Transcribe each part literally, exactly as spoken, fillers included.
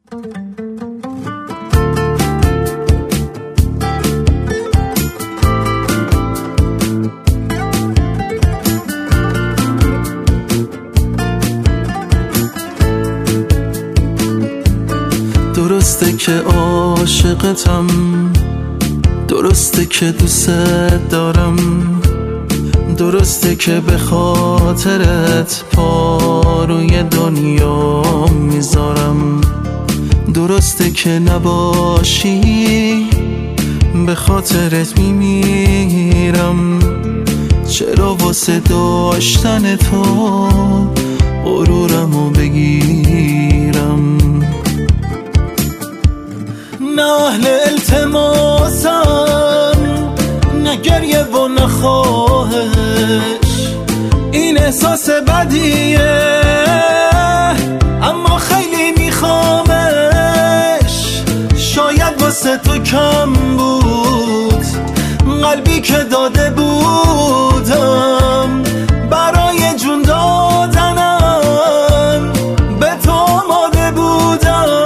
درسته که عاشقتم، درسته که دوست دارم، درسته که به خاطرت پا روی دنیا میذارم، درسته که نباشی به خاطرت میمیرم. چرا واسه داشتن تو غرورمو بگیرم؟ نه اهل التماسم، نه گریه و نه خواهش، این احساس بدیه اما خیلی میخوامش. شاید واسه تو کم بود قلبی که داده بودم، برای جون دادنم به تو آماده بودم.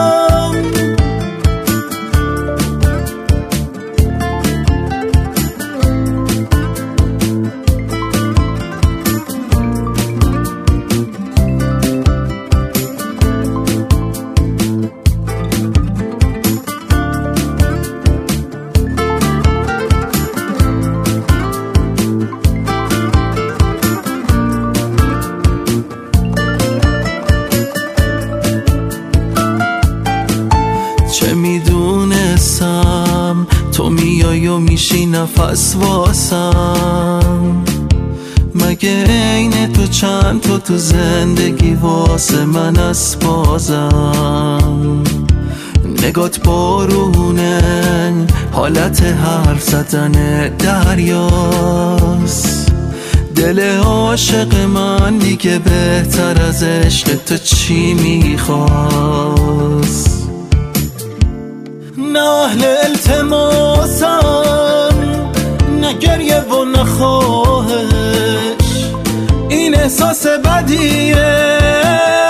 چه میدونستم تو میای و میشی نفس واسم، مگه عین تو چند تا تو زندگی واسه من از بازم. نگات بارونه، حالت حرف زدن دریاست، دل عاشق من دیگه بهتر از عشق تو چی میخواست؟ نه اهل التماسم، نه گریه و نه خواهش، این احساس بدیه